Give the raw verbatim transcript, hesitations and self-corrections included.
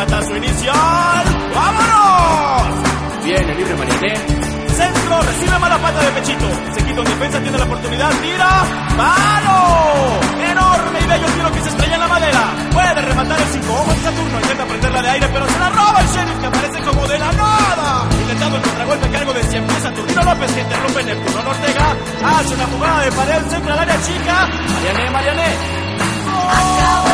Batazo inicial. ¡Vámonos! Viene libre Mariané. Centro, recibe mala pata de Pechito. Se quita un defensa, tiene la oportunidad, tira. ¡Palo! Enorme y bello tiro que se estrella en la madera. Puede rematar el cinco. Ojo en Saturno, intenta prenderla de aire, pero se la roba el Sheriff, que aparece como de la nada. Intentando el contragolpe a cargo de siempre Saturnino López, que interrumpe Neptuno Ortega. Hace una jugada de pared, centra al área chica. Mariané, Mariané. ¡Oh!